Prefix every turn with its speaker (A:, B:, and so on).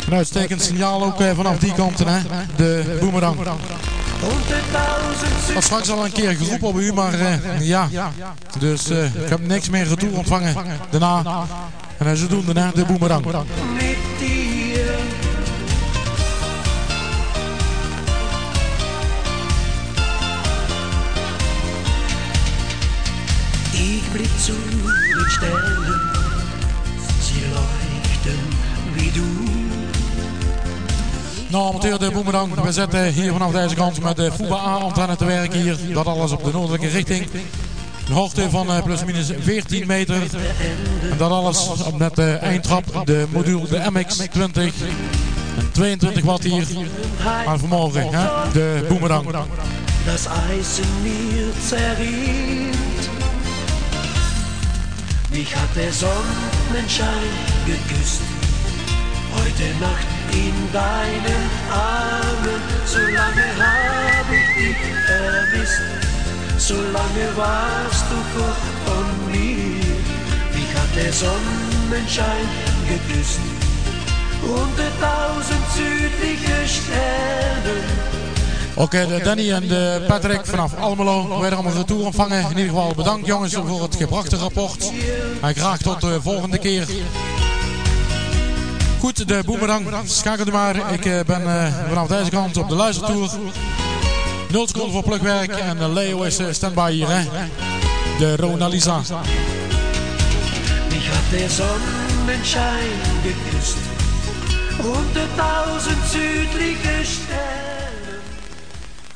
A: Een uitstekend signaal ook vanaf die kanten, hè? De boemerang. Dat straks al een keer geroepen op u, maar ja. Dus ik heb niks meer retour ontvangen daarna. En zodoende hè, de boemerang.
B: Ich blick zu den Sternen, sie leuchten wie du.
A: Nou, amateur de boemerang. We zetten hier vanaf deze kant met de Fuba A-antenne te werken hier. Dat alles op de noordelijke richting. Een hoogte van plus minus 14 meter. En dat alles met de eindtrap, de module, de MX-20. En 22 watt hier aan vermogen, hè? De boemerang.
B: Das Eis in mir zerrinnt. Mich hat der Sonnenschein geküsst. Heute Nacht in deinen Armen. So lange hab ich dich vermisst. So lange warst du fort von mir. Mich hat der Sonnenschein geküsst. 100.000 südliche Sterne.
A: Oké, de Danny en de Patrick vanaf Almelo werden allemaal retour ontvangen. In ieder geval bedankt jongens voor het gebrachte rapport. En graag tot de volgende keer. Goed, de boemerang, schakel u maar. Ik ben vanaf deze kant op de luistertour. 0 seconden voor plukwerk en Leo is standby hier, hè. De Rona Lisa.
B: Mich hat der Sonnenschein geküsst. 100.000 südliche Sterne.